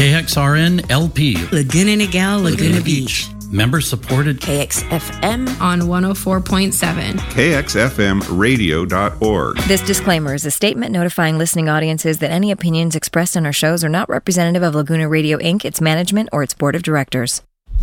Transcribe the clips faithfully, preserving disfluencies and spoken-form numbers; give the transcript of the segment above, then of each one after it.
K X R N L P, Laguna Niguel, Laguna, Laguna Beach. Beach. Member supported K X F M on one oh four point seven. K X F M radio dot org. This disclaimer is a statement notifying listening audiences that any opinions expressed on our shows are not representative of Laguna Radio Incorporated, its management, or its board of directors.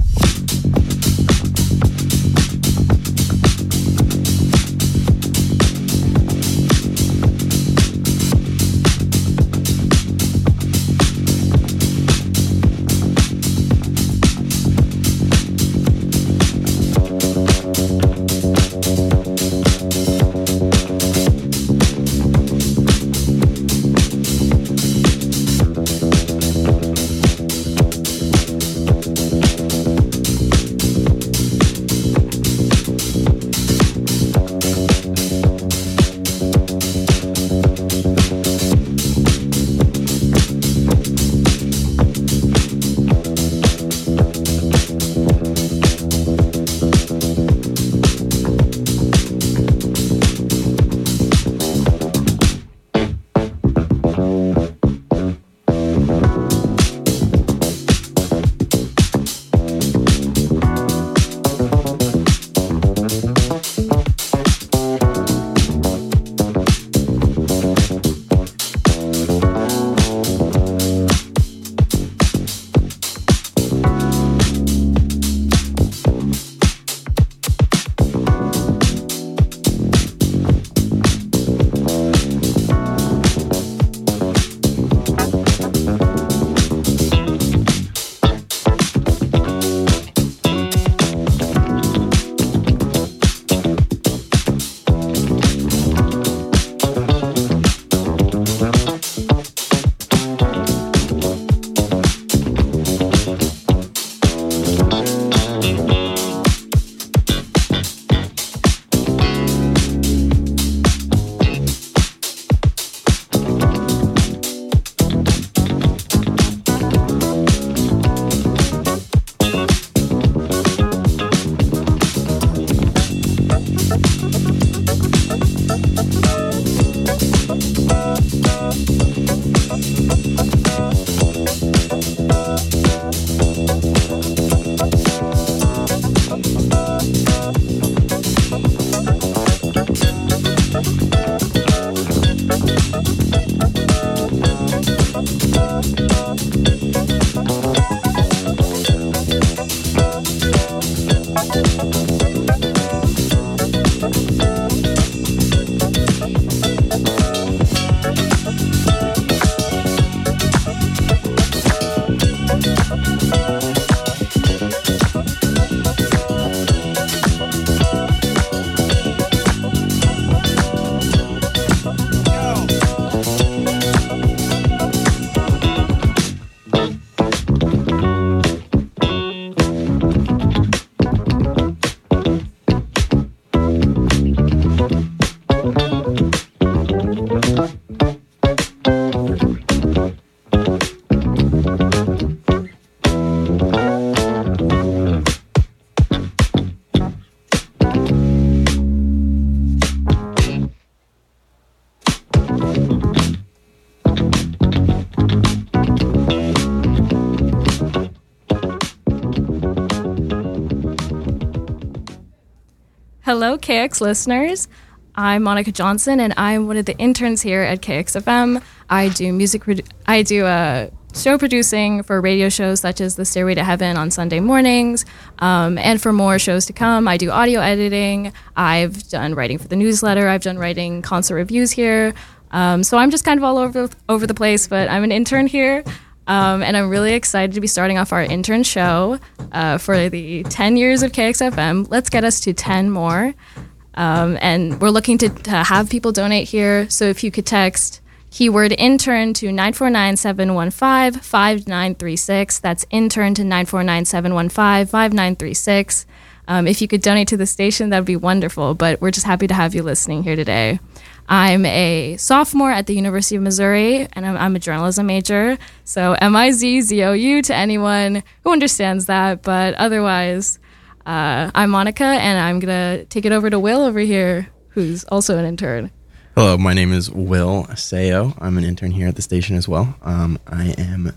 Hello, K X listeners. I'm Monica Johnson, and I'm one of the interns here at K X F M. I do music. Produ- I do uh, show producing for radio shows such as The Stairway to Heaven on Sunday mornings, um, and for more shows to come, I do audio editing. I've done writing for the newsletter. I've done writing concert reviews here. Um, so I'm just kind of all over over the place, but I'm an intern here. Um, and I'm really excited to be starting off our intern show uh, for the ten years of K X F M. Let's get us to ten more. Um, and we're looking to, to have people donate here. So if you could text keyword intern to nine four nine, seven one five, five nine three six. That's intern to nine four nine, seven one five, five nine three six. Um, if you could donate to the station, that would be wonderful. But we're just happy to have you listening here today. I'm a sophomore at the University of Missouri, and I'm, I'm a journalism major. So M I Z Z O U to anyone who understands that. But otherwise, uh, I'm Monica, and I'm going to take it over to Will over here, who's also an intern. Hello, my name is Will Sayo. I'm an intern here at the station as well. Um, I am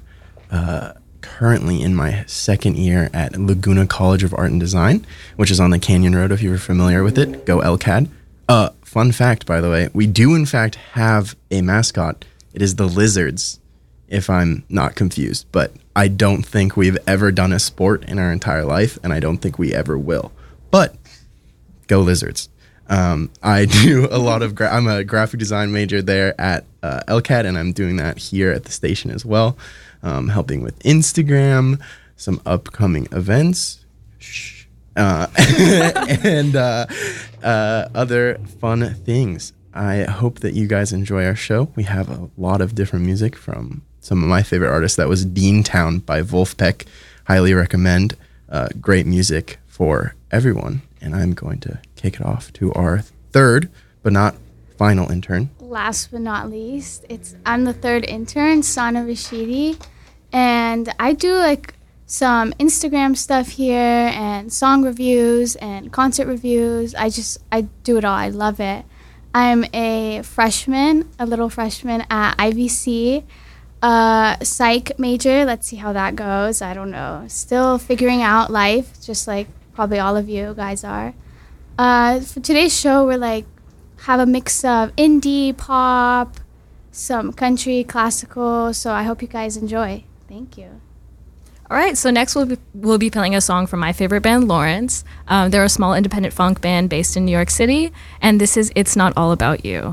uh, currently in my second year at Laguna College of Art and Design, which is on the Canyon Road. If you're familiar with it, go L C A D. Uh, fun fact, by the way, we do in fact have a mascot. It is the Lizards, if I'm not confused. But I don't think we've ever done a sport in our entire life, and I don't think we ever will. But go Lizards. Um, I do a lot of, gra- I'm a graphic design major there at uh, L C A D, and I'm doing that here at the station as well, um, helping with Instagram, some upcoming events, Shh. Uh, and uh, uh, other fun things. I hope that you guys enjoy our show. We have a lot of different music from some of my favorite artists. That was Dean Town by Wolfpack. Highly recommend. Uh, great music for everyone. And I'm going to kick it off to our third, but not final intern. Last but not least, it's I'm the third intern, Sana Rashidi, and I do like some Instagram stuff here and song reviews and concert reviews. I just I do it all. I love it. I'm a freshman, a little freshman at I V C, uh, psych major. Let's see how that goes. I don't know. Still figuring out life, just like probably all of you guys are. Uh, for today's show, we're like have a mix of indie, pop, some country, classical. So I hope you guys enjoy. Thank you. All right, so next we'll be, we'll be playing a song from my favorite band, Lawrence. Um, they're a small independent funk band based in New York City, and this is It's Not All About You.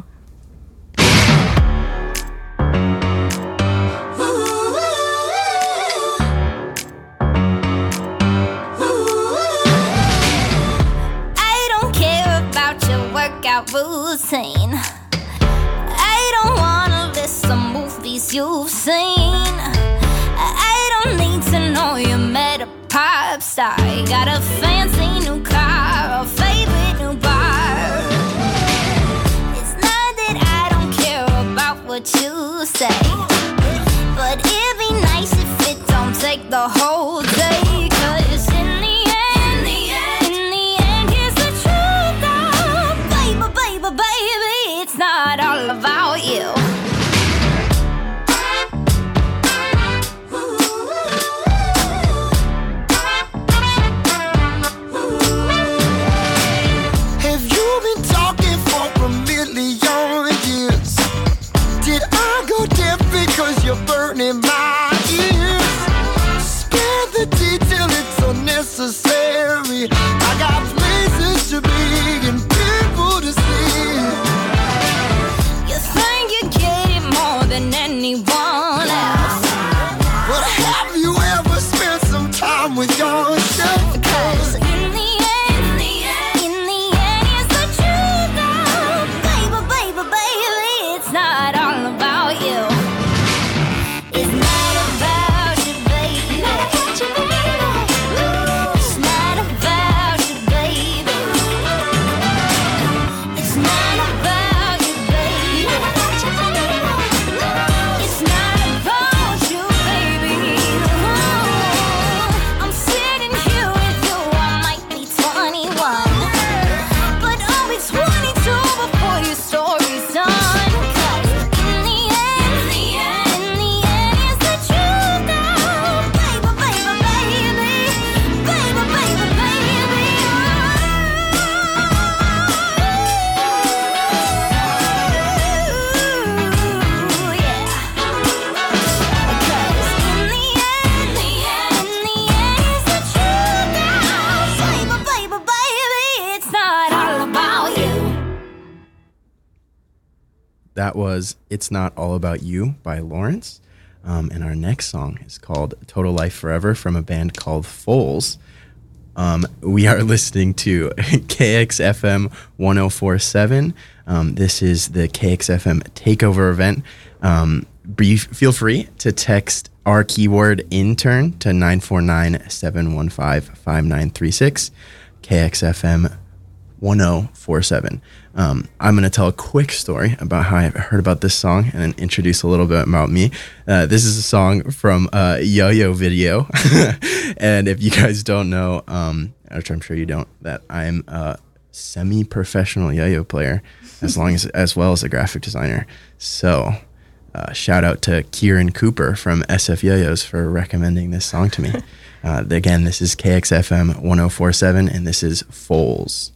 Routine. I don't wanna list some movies you've seen. I don't need to know you met a pop star. You got a fancy new car, a favorite new bar. It's not that I don't care about what you say, but it'd be nice if it don't take the whole day. 'Cause in the end, in the end, in the end, here's the truth, oh, baby, baby, baby, it's not all about you. You're burning my ears. Spare the detail, it's unnecessary. I got places to be and people to see. You think you get it more than anyone else, but have you ever spent some time with yourself? Because in the end, in the end, in the end, it's the truth, oh, baby, baby, baby, it's not all about you. It's not about you, baby. It's not about you, baby. It's not about you, baby. It's not about you, baby. I'm sitting here with you. I might be twenty-one, but I'll be twenty-two before your story's done. 'Cause in the end, in the end, in the end, it's the truth, oh, baby, baby, baby, baby, baby, baby. Ooh, yeah. Because in the end, in the end, in the end, it's the truth, oh, baby, baby, baby, it's not all about you. That was It's Not All About You by Lawrence. Um, and our next song is called Total Life Forever from a band called Foals. Um, we are listening to K X F M one oh four point seven. Um, this is the K X F M Takeover event. Um, be, feel free to text our keyword intern to nine four nine, seven one five, five nine three six. K X F M one oh four point seven. Um, I'm going to tell a quick story about how I heard about this song and then introduce a little bit about me. Uh, this is a song from a Yo-Yo video. And if you guys don't know, um, which I'm sure you don't, that I'm a semi-professional yo-yo player as long as as well as a graphic designer. So Uh, shout out to Kieran Cooper from S F Yo-Yos for recommending this song to me. Uh, again, this is K X F M one oh four point seven, and this is Foals.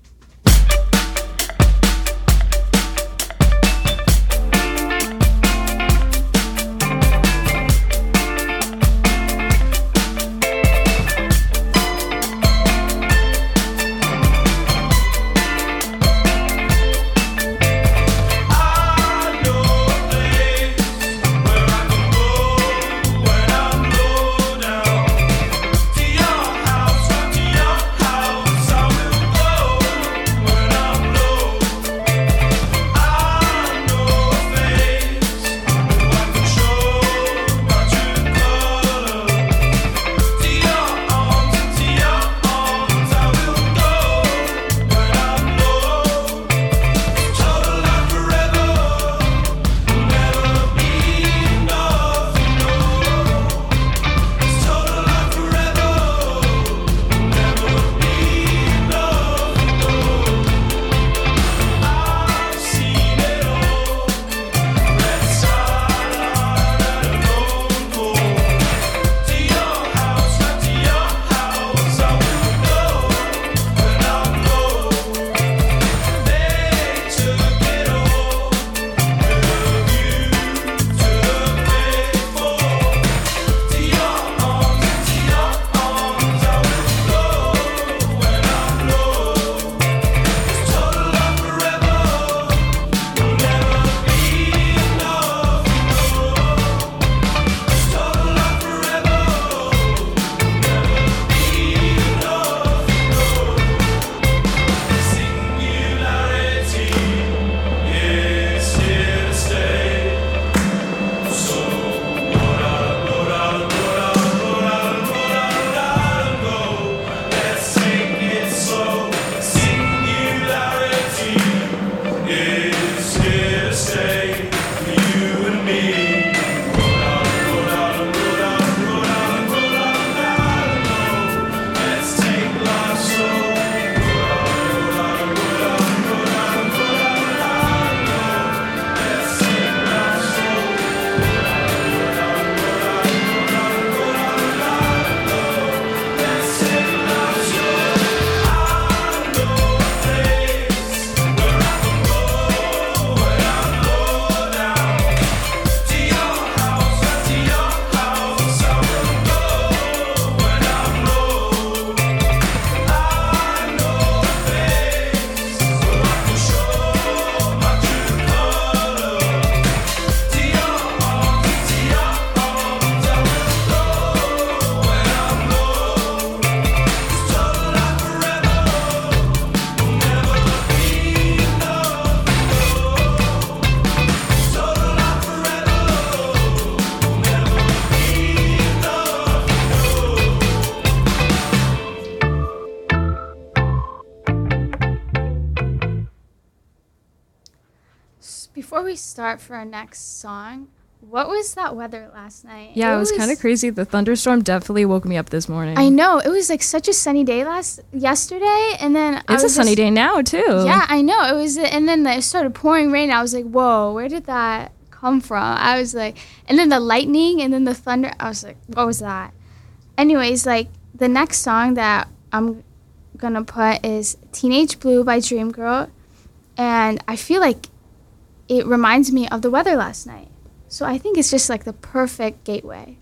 Before we start for our next song, what was that weather last night? Yeah, it, it was, was kind of crazy. The thunderstorm definitely woke me up this morning. I know. It was like such a sunny day last yesterday, and then it's a sunny just, day now too. Yeah, I know. It was, and then it started pouring rain. I was like, "Whoa, where did that come from?" I was like, and then the lightning, and then the thunder. I was like, "What was that?" Anyways, like the next song that I'm gonna put is "Teenage Blue" by Dreamgirl, and I feel like it reminds me of the weather last night. So I think it's just like the perfect gateway.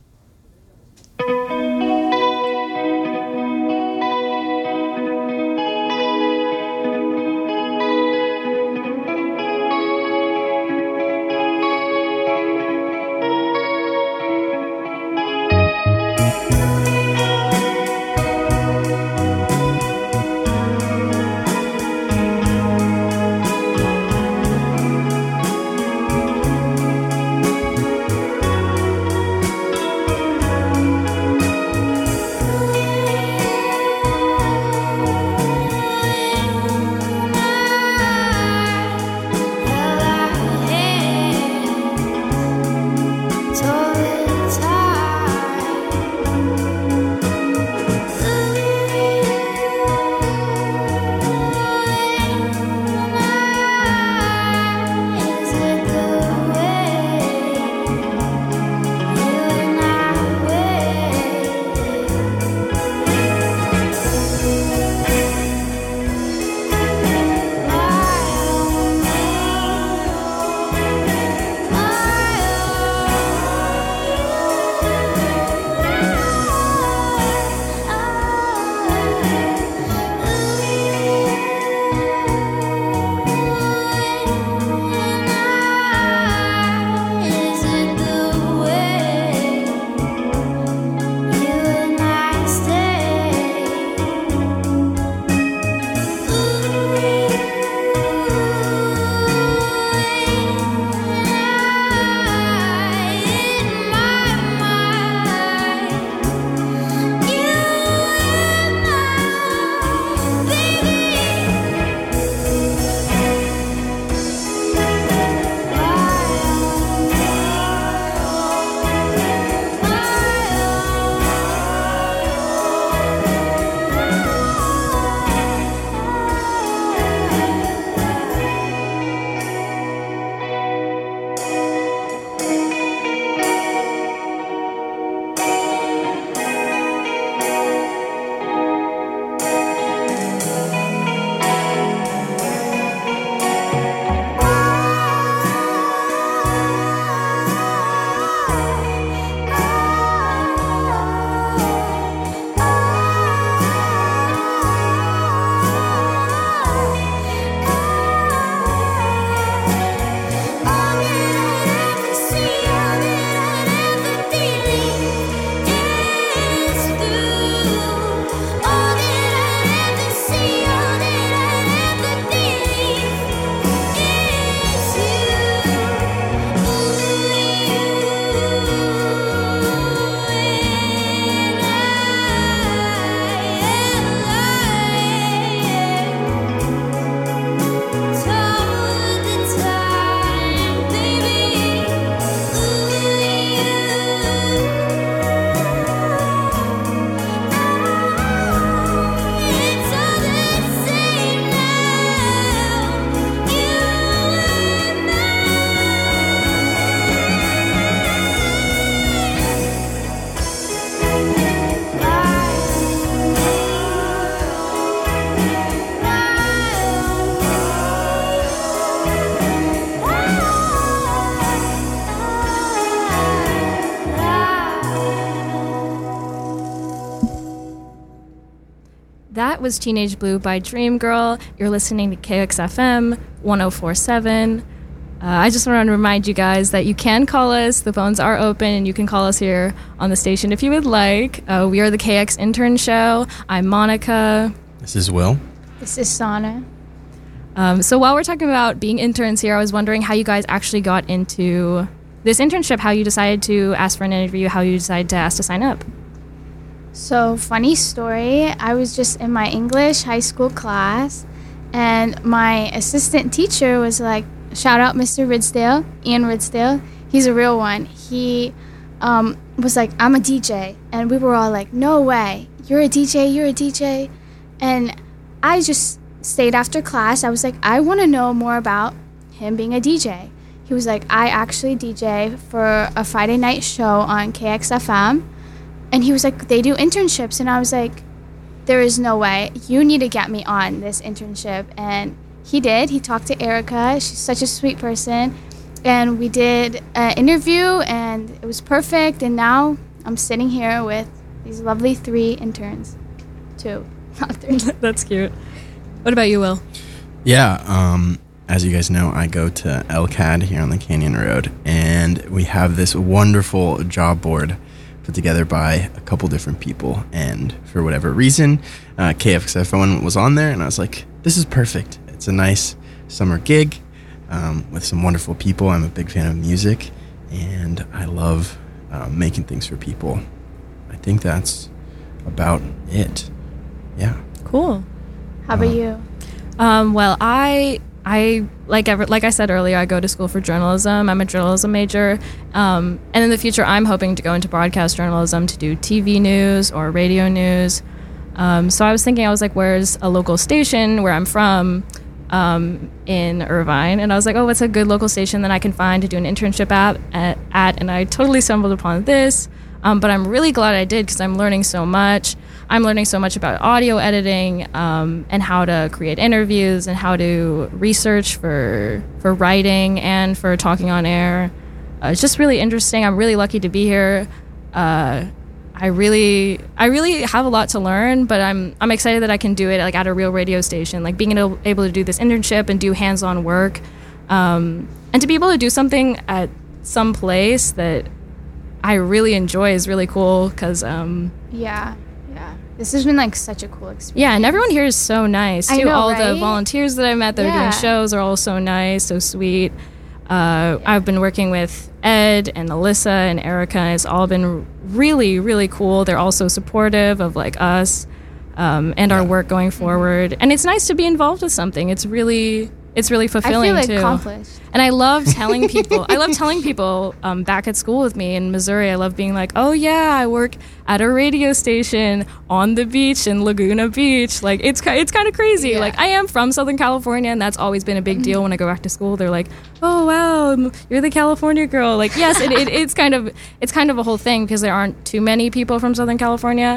that was Teenage Blue by Dreamgirl. You're listening to K X F M one oh four point seven. Uh, I just want to remind you guys that you can call us. The phones are open, and you can call us here on the station if you would like. Uh, we are the K X Intern Show. I'm Monica. This is Will. This is Sana. Um, so while we're talking about being interns here, I was wondering how you guys actually got into this internship, how you decided to ask for an interview, how you decided to ask to sign up. So, funny story, I was just in my English high school class, and my assistant teacher was like, shout out Mister Ridsdale, Ian Ridsdale. He's a real one. He um, was like, I'm a D J. And we were all like, no way. You're a D J, you're a D J. And I just stayed after class. I was like, I want to know more about him being a D J. He was like, I actually D J for a Friday night show on K X F M. And he was like, they do internships. And I was like, there is no way. You need to get me on this internship. And he did. He talked to Erica. She's such a sweet person. And we did an interview, and it was perfect. And now I'm sitting here with these lovely three interns. Two, not three. That's cute. What about you, Will? Yeah, um, as you guys know, I go to L C A D here on the Canyon Road, and we have this wonderful job board put together by a couple different people. And for whatever reason, uh, K X F one was on there, and I was like, this is perfect. It's a nice summer gig um, with some wonderful people. I'm a big fan of music, and I love uh, making things for people. I think that's about it. Yeah. Cool. How about uh, you? Um, well, I I like ever like I said earlier, I go to school for journalism. I'm a journalism major, um, and in the future, I'm hoping to go into broadcast journalism to do T V news or radio news. Um, so I was thinking, I was like, where's a local station where I'm from um, in Irvine? And I was like, oh, what's a good local station that I can find to do an internship at? at, at and I totally stumbled upon this. Um, but I'm really glad I did, because I'm learning so much. I'm learning so much about audio editing um, and how to create interviews and how to research for for writing and for talking on air. Uh, it's just really interesting. I'm really lucky to be here. Uh, I really, I really have a lot to learn, but I'm I'm excited that I can do it like at a real radio station, like being able, able to do this internship and do hands-on work, um, and to be able to do something at some place that I really enjoy is really cool. Because um, yeah. This has been like such a cool experience. Yeah, and everyone here is so nice too. I know, all right? the volunteers that I met that yeah. are doing shows are all so nice, so sweet. Uh, yeah. I've been working with Ed and Alyssa and Erica, and it's all been really, really cool. They're also supportive of like us um, and yeah. our work going forward. Mm-hmm. And it's nice to be involved with something. It's really, it's really fulfilling I feel too. accomplished. And I love telling people. I love telling people um, back at school with me in Missouri. I love being like, oh yeah, I work at a radio station on the beach in Laguna Beach. Like it's it's kind of crazy. Yeah. Like I am from Southern California, and that's always been a big deal when I go back to school. They're like, oh wow, you're the California girl. Like yes, it, it, it's kind of it's kind of a whole thing, because there aren't too many people from Southern California.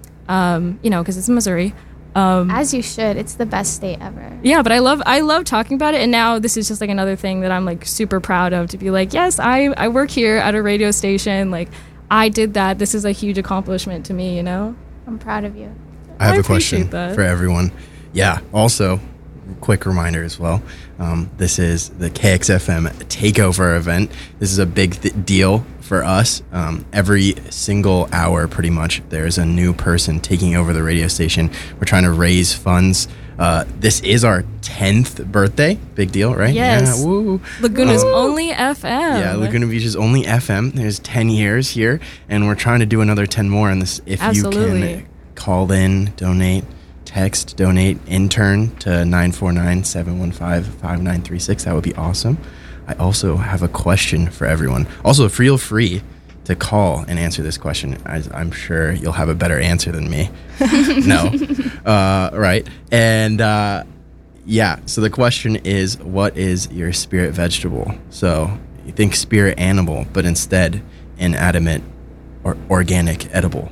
Um, you know, because it's Missouri. Um, As you should. It's the best state ever. Yeah, but I love I love talking about it, and now this is just like another thing that I'm like super proud of, to be like, yes, I, I work here at a radio station. Like I did that. This is a huge accomplishment to me, you know? I'm proud of you. I have I a question that. for everyone. Yeah, also, quick reminder as well. Um, this is the K X F M Takeover event. This is a big th- deal for us. Um, every single hour, pretty much, there's a new person taking over the radio station. We're trying to raise funds. Uh, this is our tenth birthday. Big deal, right? Yes. Yeah, woo. Laguna's uh, only F M. Yeah, Laguna Beach is only F M. There's ten years here, and we're trying to do another ten more. And this, if Absolutely. you can call in, donate, text, donate, intern to nine four nine, seven one five, five nine three six. That would be awesome. I also have a question for everyone. Also, feel free to call and answer this question. I, I'm sure you'll have a better answer than me. No. Uh, right. And uh, yeah, so the question is, what is your spirit vegetable? So you think spirit animal, but instead inanimate or organic edible.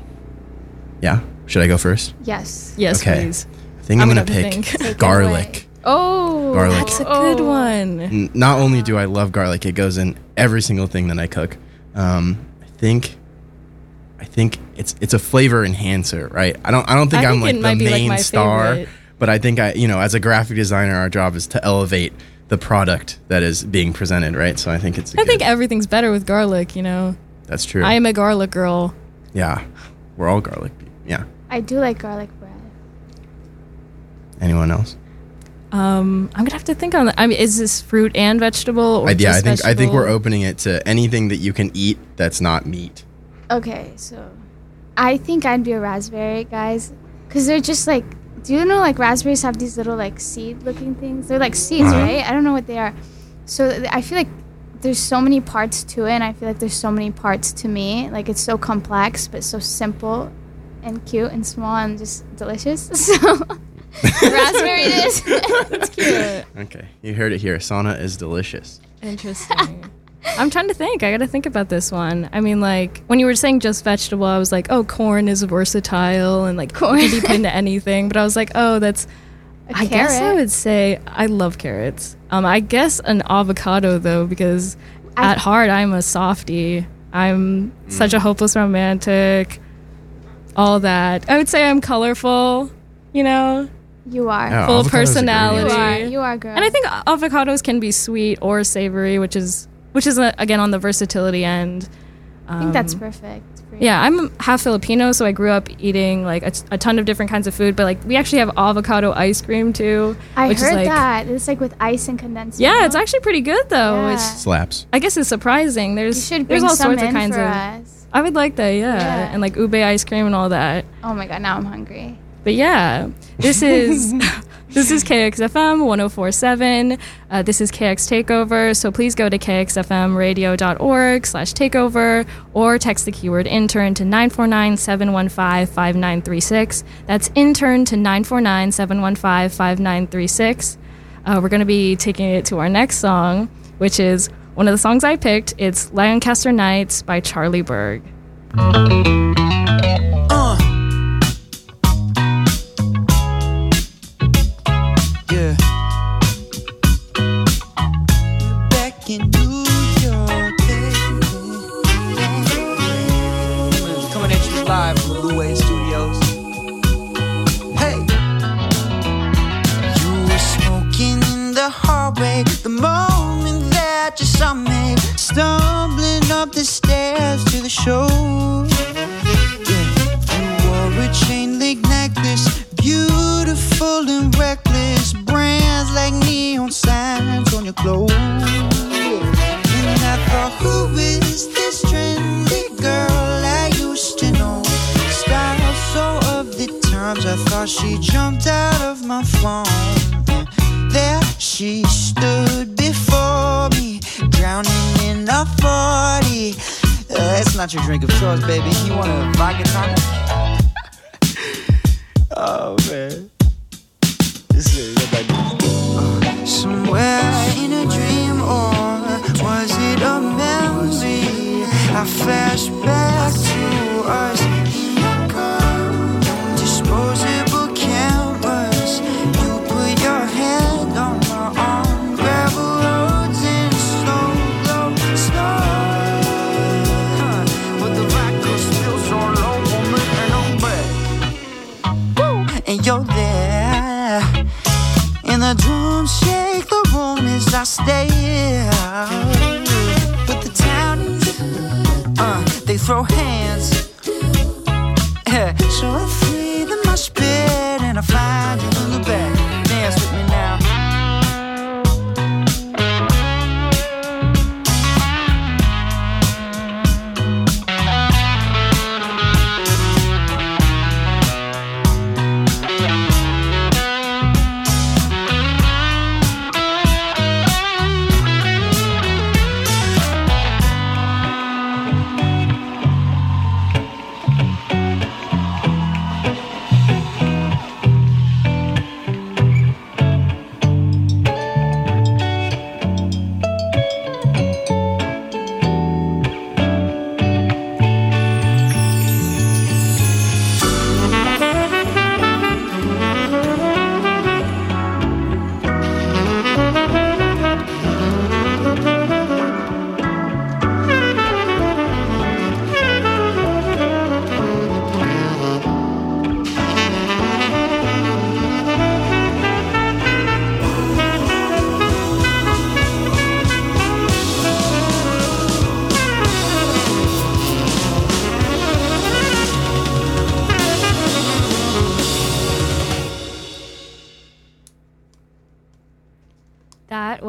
Yeah? Should I go first? Yes. Yes, okay. please. I think I'm, I'm going to pick think. garlic. Oh, garlic. That's a good Oh. one. N- Not only do I love garlic, it goes in every single thing that I cook. Um, I think, I think it's it's a flavor enhancer, right? I don't I don't think I I'm think it like might the be, like, main my star, favorite. but I think I you know as a graphic designer, our job is to elevate the product that is being presented, right? So I think it's. A I good, think everything's better with garlic. You know. That's true. I am a garlic girl. Yeah, we're all garlic. Yeah. I do like garlic bread. Anyone else? Um, I'm gonna have to think on that. I mean, is this fruit and vegetable? Or I, yeah, just I think I think vegetable? we're opening it to anything that you can eat that's not meat. Okay, so I think I'd be a raspberry, guys, because they're just like. Do you know like raspberries have these little like seed-looking things? They're like seeds, Uh-huh. right? I don't know what they are. So th- I feel like there's so many parts to it, and I feel like there's so many parts to me. Like it's so complex, but so simple, and cute and small and just delicious. So raspberry it is. It's cute. Okay, you heard it here. Sauna is delicious. Interesting. I'm trying to think. I got to think about this one. I mean, like when you were saying just vegetable, I was like, oh, corn is versatile and like corn can be put into anything. But I was like, oh, that's. A I guess I carrot. would say I love carrots. Um, I guess an avocado though, because I- at heart I'm a softie. I'm such a hopeless romantic. All that. I would say I'm colorful. You know, You are. Yeah, full of avocados are great. personality. You are. You are, girl. And I think avocados can be sweet or savory, which is which is uh, again on the versatility end. I think that's Um, perfect. For you. Yeah, I'm half Filipino, so I grew up eating like a, t- a ton of different kinds of food. But like we actually have avocado ice cream too. I which heard is, like, that. It's like with ice and condensed Yeah, milk. it's actually pretty good though. Yeah. It's Slaps. I guess it's surprising. There's You should there's bring all some sorts in of kinds for of. us. I would like that, yeah. Yeah. and like ube ice cream and all that. Oh my god, now I'm hungry. But yeah, this is this is K X F M one oh four point seven. Uh, this is K X Takeover. So please go to k x f m radio dot org slash takeover or text the keyword intern to nine four nine, seven one five, five nine three six. That's intern to nine four nine, seven one five, five nine three six. Uh, we're going to be taking it to our next song, which is one of the songs I picked. It's Lancaster Nights by Charlie Berg. Uh. Yeah. Back in New York. Coming at you live from Blue Wave Studios. Hey. You were smoking in the hallway the moment that you saw me stumbling up the stairs to the show. You wore a chain link necklace, beautiful and reckless, brands like neon signs on your clothes. And I thought, who is this trendy girl I used to know? Style so of the times, I thought she jumped out of my phone. And there she stood before me, drowning in a forty. Uh, it's not your drink of choice, baby. You want a vodka tonic? Oh man, this is like uh, somewhere in a dream, or was it a memory? I flash back to us in the car, disposable cameras. You put your hand on my arm, gravel roads in slow glow, slow. But the vodka spills all over me and I'm back. And you're there, and the drums shake the room as I stare. But the townies, uh, they throw hands. So I flee the mosh pit and I find you in the back. Dance with me now.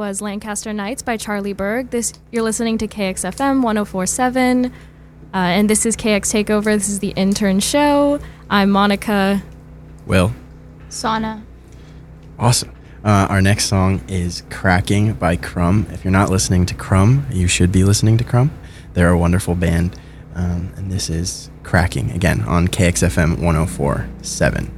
was Lancaster Nights by Charlie Berg. This You're listening to K X F M one oh four point seven, uh, and this is K X Takeover. This is the Intern Show. I'm Monica. Will. Sana. Awesome. Uh, our next song is Cracking by Crumb. If you're not listening to Crumb, you should be listening to Crumb. They're a wonderful band. Um, and this is Cracking, again, on K X F M one oh four point seven.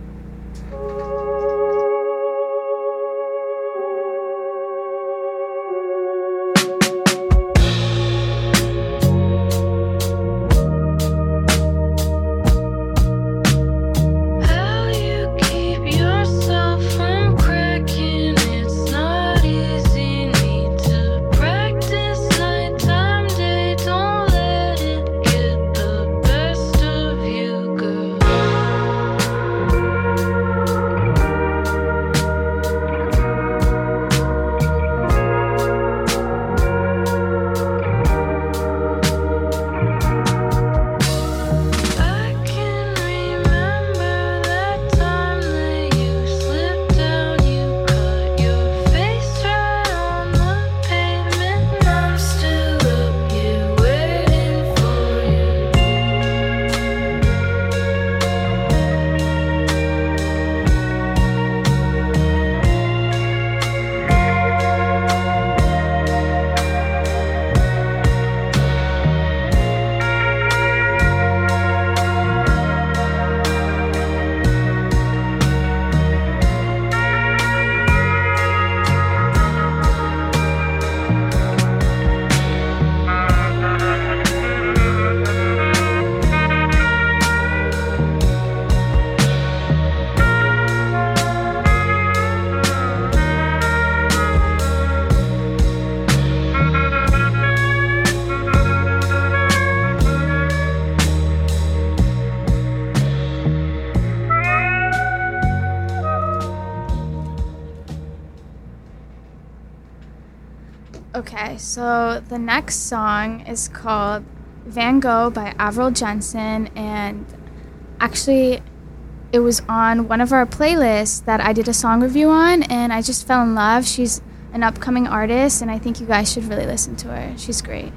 Okay, so the next song is called Van Gogh by Avril Jensen, and actually it was on one of our playlists that I did a song review on, and I just fell in love. She's an upcoming artist, and I think you guys should really listen to her. She's great.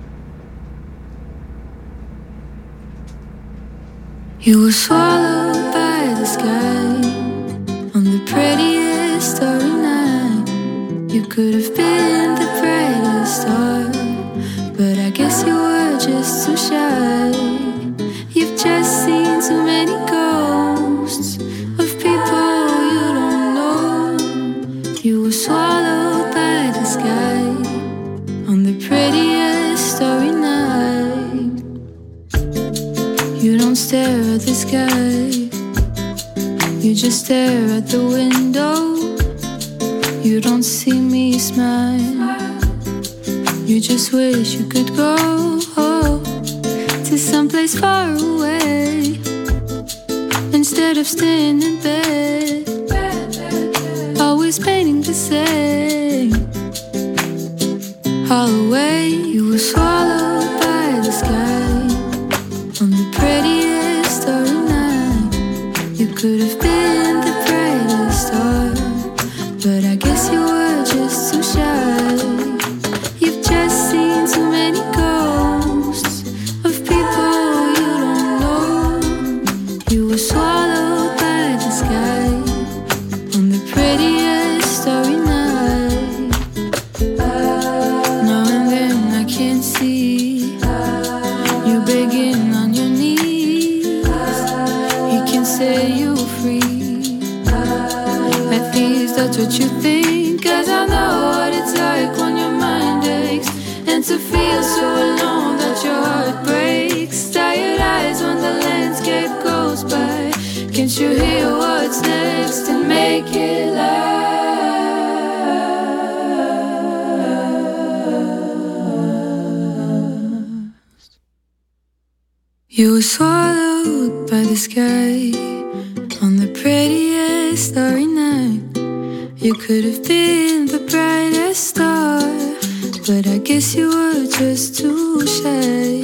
You were swallowed by the sky on the prettiest starry night. You could have been the brightest star, but I guess you were just too shy. You've just seen too many ghosts of people you don't know. You were swallowed by the sky on the prettiest starry night. You don't stare at the sky, you just stare at the window. You don't see me smile, you just wish you could go to someplace far away instead of staying in bed, always painting the same hallway. You were swallowed by the sky on the prettiest starry night. You could have been the brightest star, but I guess you were just too shy. You've just seen too many ghosts of people you don't know. You were swallowed by the sky on the prettiest starry night. Now and then I can see you begging on your knees. He can set you free, at least that's what you think. Cause I know what it's like when your mind aches, and to feel so alone that your heart breaks. Tired eyes when the landscape goes by. Can't you hear what's next and make it last? You were swallowed by the sky on the prettiest starry night. You could have been the brightest star, but I guess you were just too shy.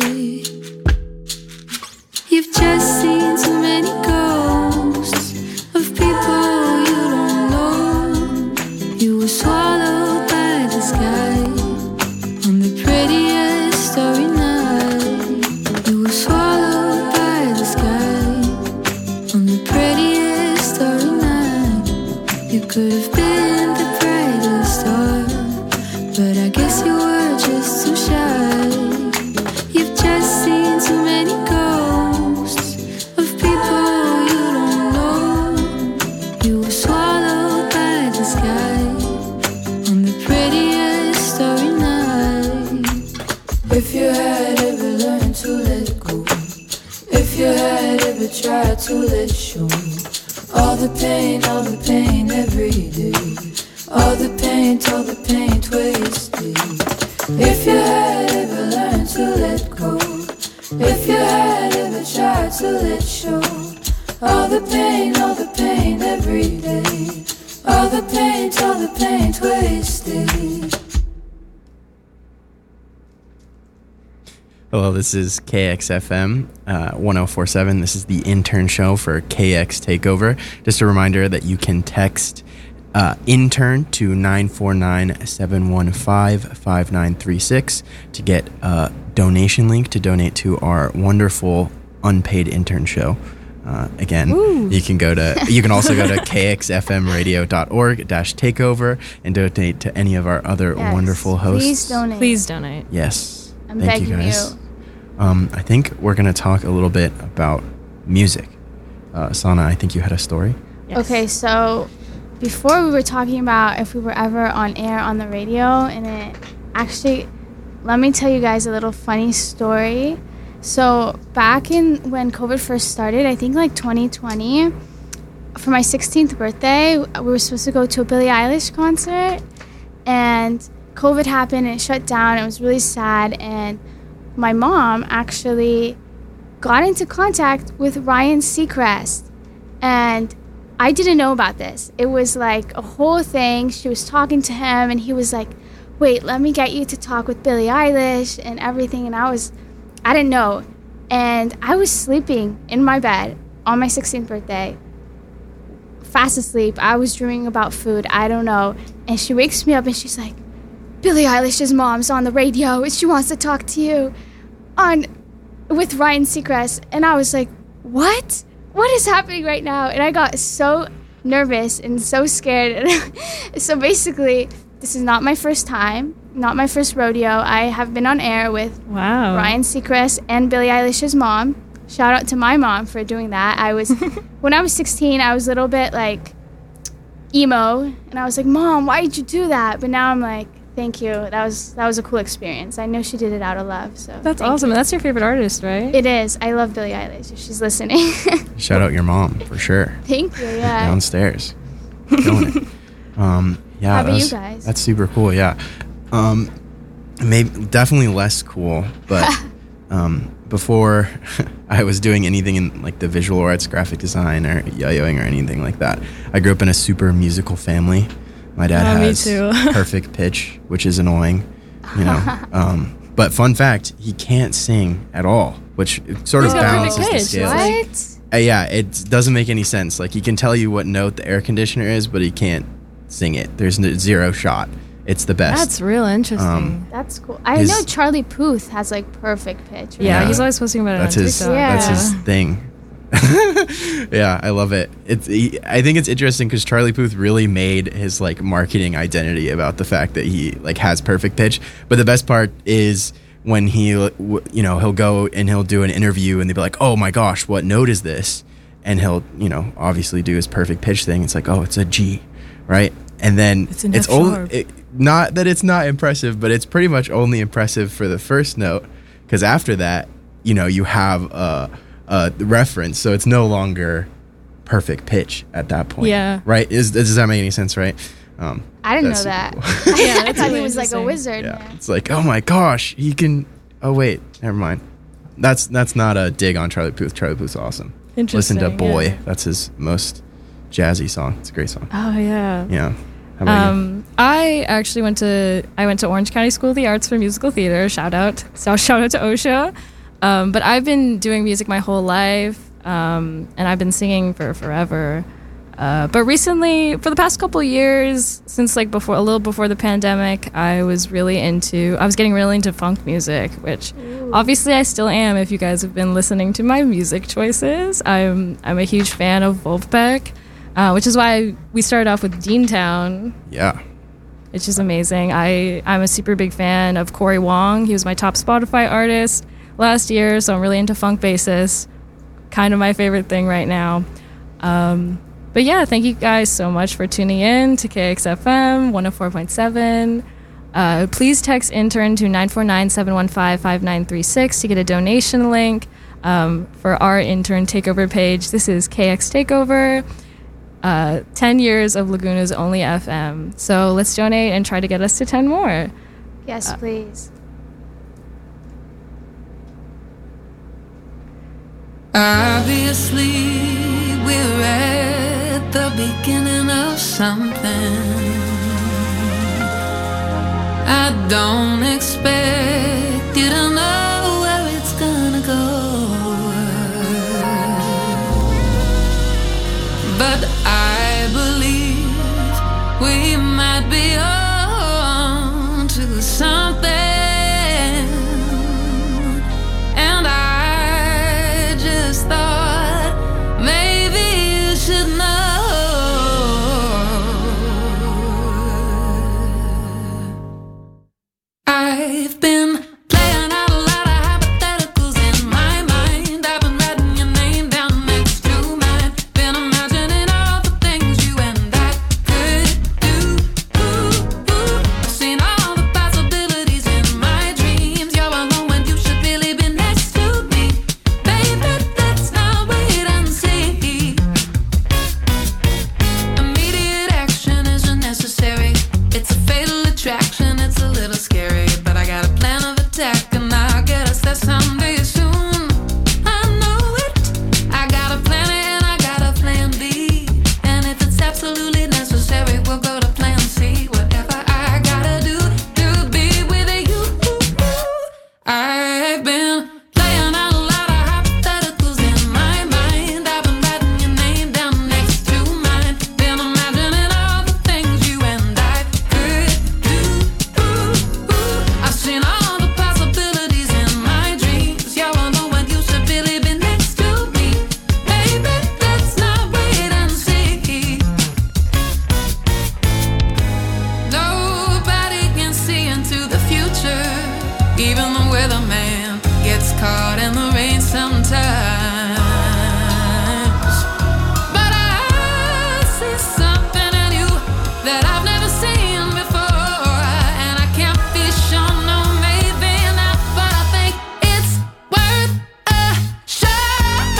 You've just seen too many ghosts of people you don't know. You were swallowed by the sky could have been the brightest star, but I guess you were just too shy. You've just seen too many ghosts of people you don't know. You were swallowed by the sky on the prettiest starry night. If you had ever learned to let go, if you had ever tried to let show, all the pain, all the pain every day, all the pain, all the pain twisted. If you had ever learned to let go, if you had ever tried to let show, all the pain, all the pain every day, all the pain, all the pain twisted. Hello, this is K X F M uh, one oh four point seven. This is the intern show for K X Takeover. Just a reminder that you can text uh, intern to nine four nine, seven one five, five nine three six to get a donation link to donate to our wonderful unpaid intern show. Uh, again, Ooh. you can go to you can also go to k x f m radio dot org dash takeover and donate to any of our other Yes. wonderful hosts. Please donate. Please donate. Yes. I'm Thank begging you guys. you. Um, I think we're going to talk a little bit about music. Uh, Sana, I think you had a story. Yes. Okay, so before we were talking about if we were ever on air on the radio, and it actually, let me tell you guys a little funny story. So back in when COVID first started, I think like twenty twenty, for my sixteenth birthday, we were supposed to go to a Billie Eilish concert, and COVID happened and it shut down. It was really sad, and my mom actually got into contact with Ryan Seacrest, and I didn't know about this. It was like a whole thing. She was talking to him, and he was like, wait, let me get you to talk with Billie Eilish and everything. And I was, I didn't know. And I was sleeping in my bed on my sixteenth birthday, fast asleep. I was dreaming about food. I don't know. And she wakes me up and she's like, Billie Eilish's mom's on the radio and she wants to talk to you on with Ryan Seacrest. And I was like, what? What is happening right now? And I got so nervous and so scared. So basically, this is not my first time, not my first rodeo. I have been on air with Wow. Ryan Seacrest and Billie Eilish's mom. Shout out to my mom for doing that. I was, when I was sixteen, I was a little bit like emo. And I was like, Mom, why did you do that? But now I'm like, thank you. That was that was a cool experience. I know she did it out of love. So That's thank awesome. you. That's your favorite artist, right? It is. I love Billie Eilish. If she's listening. Shout out your mom for sure. Thank you. Yeah. Downstairs, killing it. Um, yeah, How about that's, you guys? That's super cool. Yeah, um, maybe definitely less cool, but um, before I was doing anything in like the visual arts, graphic design, or yo-yoing or anything like that, I grew up in a super musical family. My dad Oh, me has too. perfect pitch, which is annoying, you know. Um, but fun fact, he can't sing at all, which sort He's of got balances perfect the pitch. scales. What? Uh, yeah, it doesn't make any sense. Like, he can tell you what note the air conditioner is, but he can't sing it. There's no, zero shot. It's the best. That's real interesting. Um, That's cool. I his- know Charlie Puth has like perfect pitch. Right? yeah, yeah. he's always posting about it That's on his. TikTok. Yeah. That's his thing. Yeah, I love it. It's. He, I think it's interesting because Charlie Puth really made his like marketing identity about the fact that he like has perfect pitch. But the best part is when he, w- you know, he'll go and he'll do an interview and they'll be like, "Oh my gosh, what note is this?" And he'll, you know, obviously do his perfect pitch thing. It's like, "Oh, it's a G," right? And then It's an it's F only sharp. it, not that it's not impressive, but it's pretty much only impressive for the first note because after that, you know, you have a, a reference, so it's no longer perfect pitch at that point. Yeah. Right? Is does that make any sense? Right? Um, I didn't know that's that. super cool. Yeah, I that's thought he really was like a interesting. wizard. Yeah, man. it's like, oh my gosh, he can. Oh wait, never mind. That's that's not a dig on Charlie Puth. Charlie Puth's awesome. Listen to Interesting, Boy. yeah. That's his most jazzy song. It's a great song. Oh yeah. Yeah. How about you? Um, I actually went to I went to Orange County School of the Arts for musical theater. Shout out, so shout out to OSHA. Um, but I've been doing music my whole life, um, and I've been singing for forever. Uh, but recently, for the past couple years, since like before a little before the pandemic, I was really into I was getting really into funk music, which obviously I still am. If you guys have been listening to my music choices, I'm I'm a huge fan of Wolfpack. uh, which is why we started off with Deantown. Yeah. It's just amazing. I, I'm a super big fan of Corey Wong. He was my top Spotify artist last year, so I'm really into funk basis. Kind of my favorite thing right now. Um, but yeah, thank you guys so much for tuning in to K X F M one oh four point seven. Uh, please text intern to nine four nine, seven one five, five nine three six to get a donation link um, for our intern takeover page. This is K X Takeover. Uh, ten years of Laguna's only F M. So let's donate and try to get us to ten more. Yes, Uh, please. Obviously, we're at the beginning of something. I don't expect you to know where it's gonna go, but I believe we might be on to something. And I just thought maybe you should know. I've been playing out a lot of hypotheticals in my mind. I've been writing your name down next to mine. Been imagining all the things you and I could do. Ooh, ooh. I've seen all the possibilities in my dreams. You're alone when you should really be next to me. Baby, let's not wait and see. Immediate action isn't necessary. It's a fatal attraction, it's a little scary. But I got a plan of attack and I'll get us there someday soon. I know it. I got a plan A and I got a plan B. And if it's absolutely necessary, we'll go to plan C. Whatever I gotta do to be with you. I've been playing out a lot of hypotheticals in my mind. I've been writing your name down next to mine. Been imagining all the things you and I could do. Ooh, ooh. I've seen all the possibilities in my dreams. You're alone when you should really be next to me. Baby, let's not wait and see. Nobody can see into the future. Even the weatherman gets caught in the rain sometimes. But I see something in you that I've never seen before. And I can't be sure, no, maybe not. But I think it's worth a shot.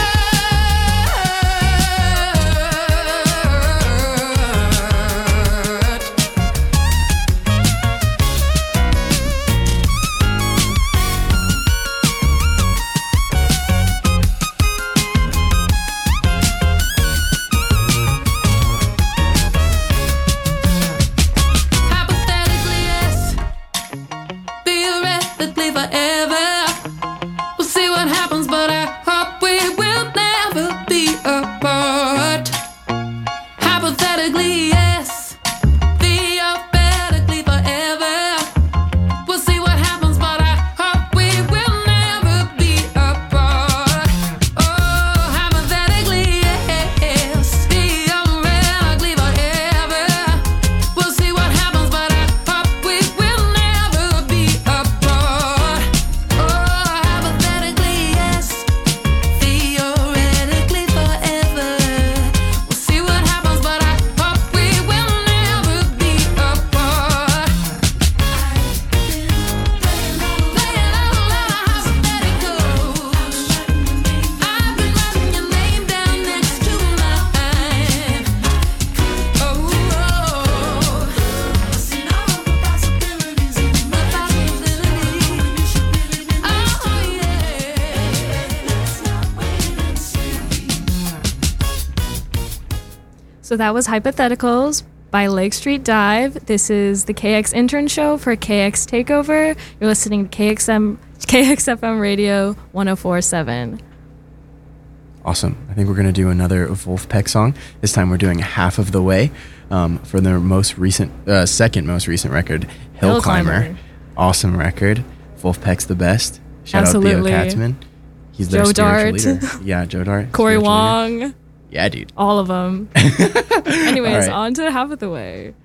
Hypothetically, yes. Theoretically, forever. We'll see what happens, but I hope we will never be apart. Hypothetically, yes. Theoretically, forever. We'll see what happens, but I hope we will never be apart. Oh, hypothetically, yes. Theoretically, forever. We'll see what happens, but I hope we will never be apart. Oh, hypothetically, yes. Theoretically, forever. We'll see what happens, but I hope we will never be apart. Playing out a lot of hypotheticals. I've been writing your name down next to mine. Oh, oh. I've seen all the possibilities in my possibilities. Oh, yeah. Let's not wait and see. So that was Hypotheticals by Lake Street Dive. This is the K X Intern Show for K X Takeover. You're listening to K X M, K X F M Radio one oh four point seven. Awesome. I think we're going to do another Wolfpack song. This time we're doing Half of the Way um, for their most recent, uh, second most recent record, Hill, Hill Climber. Climber. Awesome record. Wolfpack's the best. Shout Absolutely. out Theo Katzman. He's their Joe spiritual Dart. leader. Yeah, Joe Dart. Corey spiritual leader. Wong. Yeah, dude. All of them. Anyways, right. on to Half of the Way.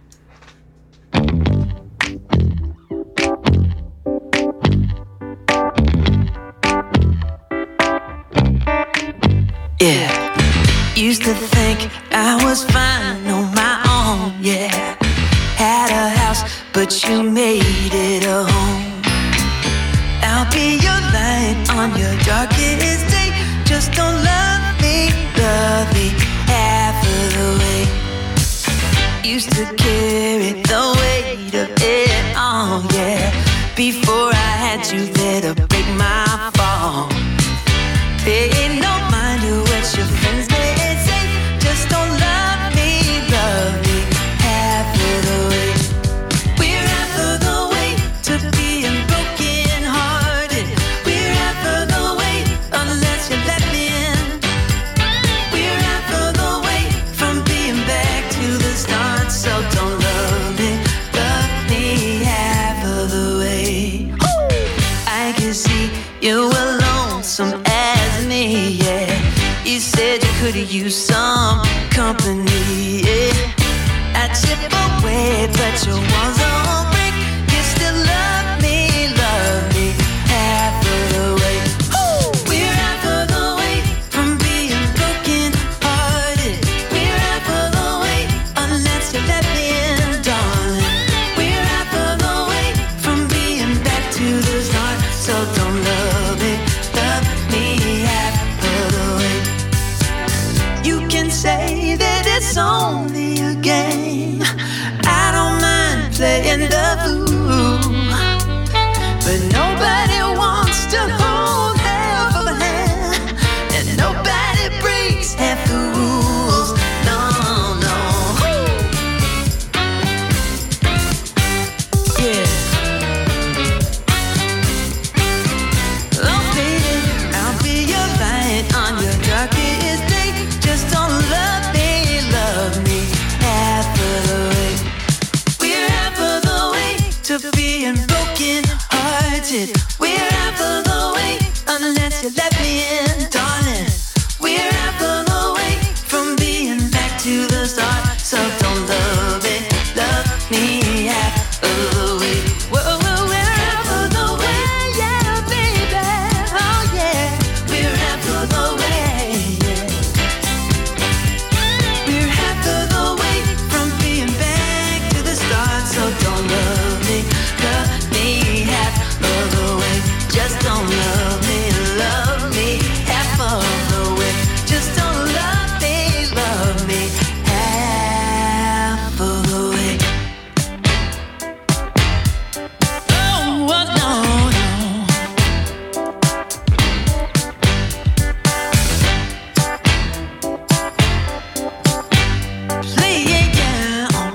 Yeah, used to think I was fine on my own, yeah. Had a house, but you made it a home. I'll be your light on your darkest day. Just don't love me, love me half of the way. Used to carry the weight of it all, yeah. Before I had you there to break my fall. Paying no mind to what your friends may say. Just don't love me, love me half of the way. We're half of the way to being broken hearted. We're half of the way unless you let me in. We're half of the way from being back to the start. So don't love me, love me half of the way. I can see you were lonesome as me, yeah. You said you could use some company, yeah. I chip away, but your walls don't break. You still love me, love me half of the way. We're half of the way from being broken hearted. We're half of the way unless you let me in, darling. We're half of the way from being back to the start. So don't love me, love me half of the way. You can say that it's only a game. I don't mind playing the fool, but nobody wants to hold half of a hand, and nobody breaks half the rules. No, no. Yeah. Oh, baby, I'll be your light on your darkest day. Just don't love me, love me half of the way. We're half of the way to being broken hearted. We're half of the way unless you let me in, darling. We're half of the way from being back to the start. So don't love it, love me half of the way. Whoa, whoa, we're half of the way, yeah, baby. Oh yeah, we're half of the way, yeah. We're half of the way from being back to the start. So don't love me, love me half of the way. Just don't love me, love me half of the way. Just don't love me, love me half of the way. Oh, oh no, no. Play it down.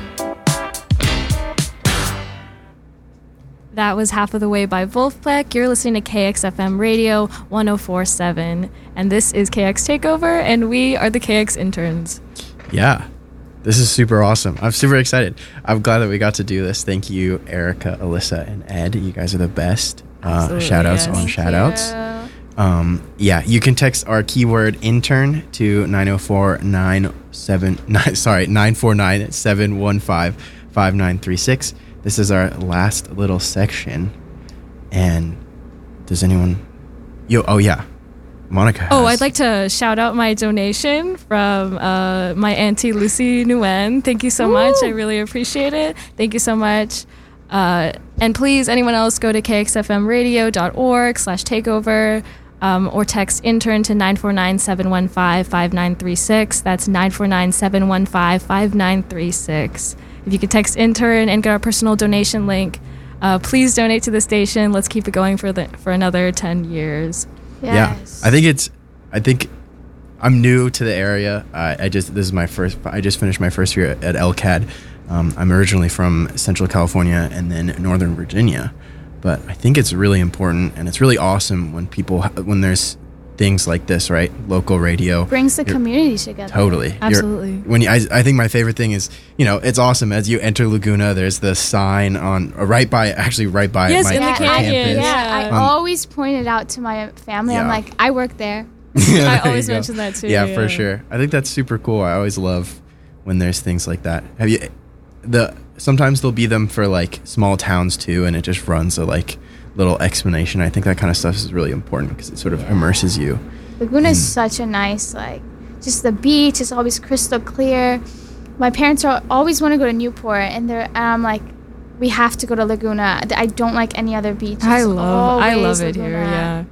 That was Half of the Way by Wolfpack. You're listening to K X F M Radio one oh four point seven. And this is K X Takeover, and we are the K X interns. Yeah, this is super awesome. I'm super excited. I'm glad that we got to do this. Thank you, Erica, Alyssa, and Ed. You guys are the best. Uh, shout outs yes. on Thank shout outs. you. Um, yeah, you can text our keyword intern to nine oh four nine seven nine sorry nine four nine seven one five five nine three six. This is our last little section. And does anyone yo oh yeah. Monica has, Oh, I'd like to shout out my donation from uh, my auntie Lucy Nguyen. Thank you so Woo! much. I really appreciate it. Thank you so much. Uh, and please, anyone else, go to kxfmradio.org slash takeover um, or text intern to nine four nine seven one five five nine three six. That's nine four nine seven one five five nine three six. If you could text intern and get our personal donation link, uh, please donate to the station. Let's keep it going for the for another ten years. Yes. Yeah, I think it's. I think I'm new to the area. Uh, I just this is my first. I just finished my first year at L C A D. Um, I'm originally from Central California and then Northern Virginia, but I think it's really important and it's really awesome when people when there's things like this, right? Local radio Brings the You're- community together. Totally, You're- Absolutely. when you, I, I think my favorite thing is, you know, it's awesome as you enter Laguna. There's the sign on uh, right by, actually right by Yes, my in the Yeah, canyon. campus. Yeah, I Um, always point it out to my family. I'm Yeah. like, I work there. I There always you go. mention that too. Yeah, for sure. I think that's super cool. I always love when there's things like that. Have you the sometimes there'll be them for like small towns too, and it just runs a like little explanation. I think that kind of stuff is really important because it sort of immerses you. Laguna is such a nice, like, just the beach is always crystal clear. My parents are always want to go to Newport, and they're and I'm like, we have to go to Laguna. I don't like any other beach. I It's love I always love it Laguna. here. Yeah.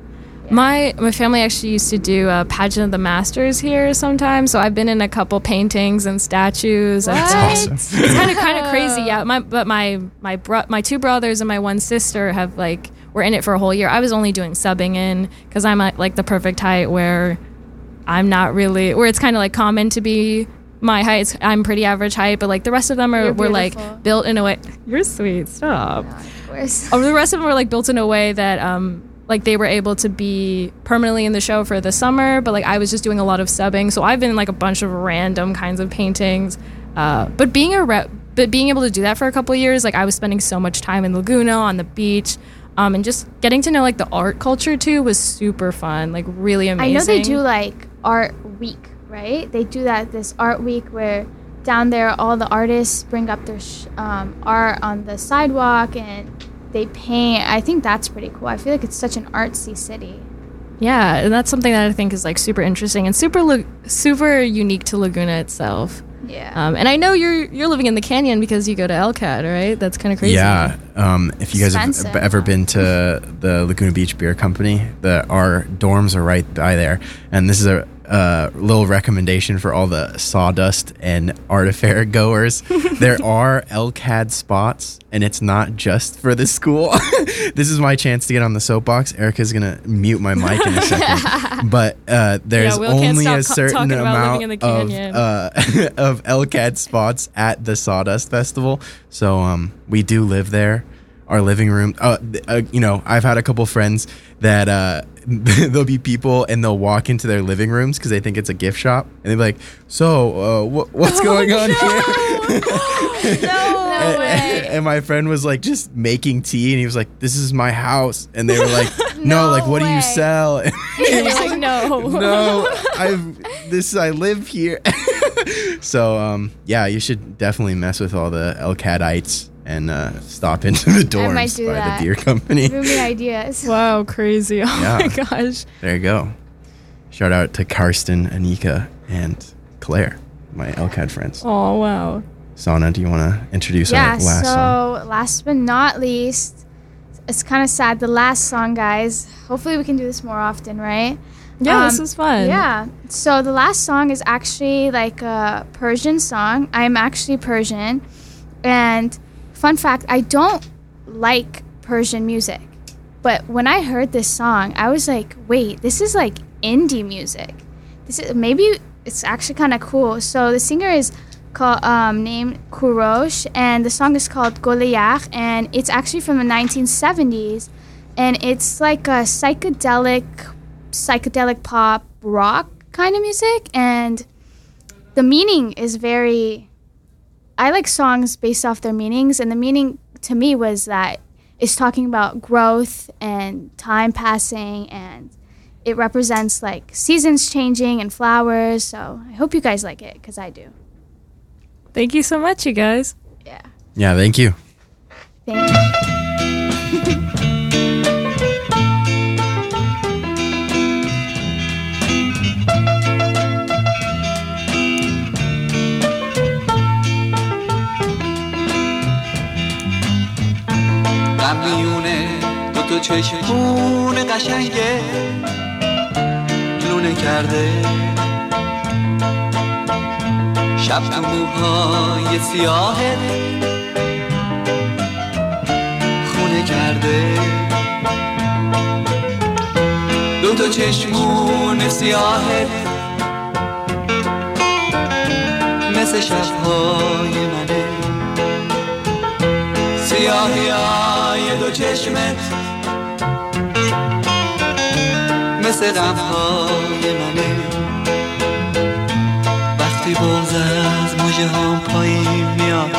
My my family actually used to do a pageant of the masters here sometimes, so I've been in a couple paintings and statues. What? That's awesome. It's kind of kind of crazy, yeah. My but my my bro- my two brothers and my one sister have like were in it for a whole year. I was only doing subbing in because I'm at like the perfect height where I'm not really where it's kind of like common to be my height. It's- I'm pretty average height, but like the rest of them are You're were beautiful. like built in a way. You're sweet. Stop. Of course. Oh, the rest of them were like built in a way that um like they were able to be permanently in the show for the summer, but like I was just doing a lot of subbing, so I've been in like a bunch of random kinds of paintings. Uh, but being a rep, but being able to do that for a couple of years, like I was spending so much time in Laguna on the beach, um, and just getting to know like the art culture too was super fun, like really amazing. I know they do like art week, right? They do that this art week where down there all the artists bring up their sh- um, art on the sidewalk and they paint. I think that's pretty cool. I feel like it's such an artsy city. Yeah, and that's something that I think is like super interesting and super la- super unique to Laguna itself. Yeah. Um, and I know you're you're living in the canyon because you go to L C A D, right? That's kind of crazy. Yeah. Um, if you guys have Expensive. ever been to the Laguna Beach Beer Company, the our dorms are right by there, and this is a uh, little recommendation for all the Sawdust and Art Affair goers. There are L C A D spots, and it's not just for the school. This is my chance to get on the soapbox. Erica's gonna mute my mic in a second, but uh, there's Yeah, Will can't only stop a co- certain talking about amount living in the of canyon. uh, of L C A D spots at the Sawdust Festival. So um, we do live there. Our living room, uh, th- uh, you know, I've had a couple friends that uh, there'll be people and they'll walk into their living rooms because they think it's a gift shop, and they'll be like, "So, uh, wh- what's going on here?" No and, way. and my friend was like just making tea, and he was like, "This is my house," and they were like, "No, No like, what do way. you sell?" And You're like, no. no, I've this I live here. So um, yeah, you should definitely mess with all the L C A Dites and uh, stop into the dorms might do by that. the beer company. Give me ideas. Wow, crazy. Oh Yeah. my gosh. There you go. Shout out to Karsten, Anika, and Claire, my L C A D friends. Oh, wow. Sana, do you want to introduce Yeah, our last so song? last but not least, it's kind of sad. The last song, guys. Hopefully we can do this more often, right? Yeah, Um, this is fun. Yeah. So the last song is actually like a Persian song. I'm actually Persian. And fun fact, I don't like Persian music. But when I heard this song, I was like, wait, this is like indie music. This is maybe it's actually kind of cool. So the singer is called um, named Kurosh, and the song is called Goleyach, and it's actually from the nineteen seventies, and it's like a psychedelic psychedelic pop rock kind of music, and the meaning is very I like songs based off their meanings, and the meaning to me was that it's talking about growth and time passing, and it represents like seasons changing and flowers. So I hope you guys like it because I do. Thank you so much, you guys. Yeah. Yeah, thank you. Thank you. غم میونه دو تا چشمون قشنگه لونه کرده شب تو موهای سیاهت خونه کرده دو تا چشمون سیاهت مثل شبهای منه سیاهی های دو چشمت مثل غمهای منه وقتی بغض از موجه هم پایین میاد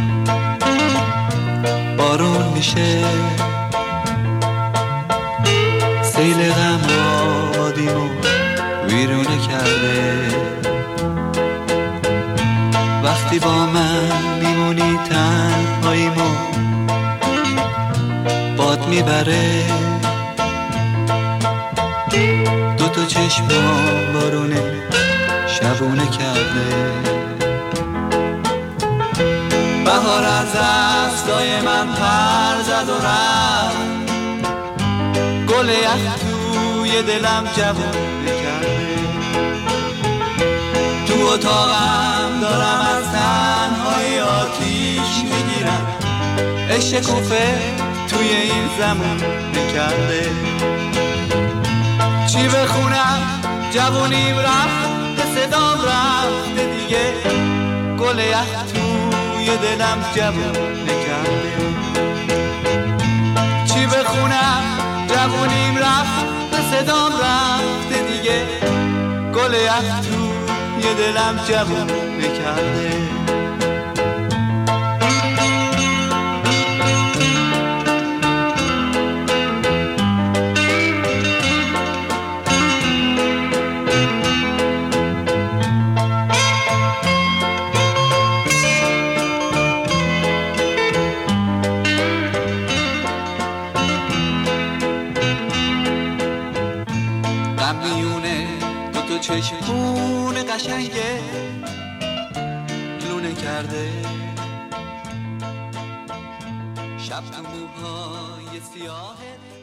بارون میشه سیل غم آبادیمو کرده. وقتی با من میمونی تنهاییمو باد میبره، دو تا چشمام بارونه شبونه کرده. بهار از دستای من پر زد و رفت، گل یخ توی دلم جوونه کرده. تو اتاقم دارم از تنهایی آتیش میگیرم، عشق کوفه توی این زمان نکرده. چی بخونم جوونیم رفت، به صدام رفته دیگه، گل یخ توی دلم جوون نکرده. چی بخونم جوونیم رفت، به صدام رفته دیگه، گل یخ توی دلم جوون نکرده. چشمون قشنگه لونه کرده، شب تو موهای سیاه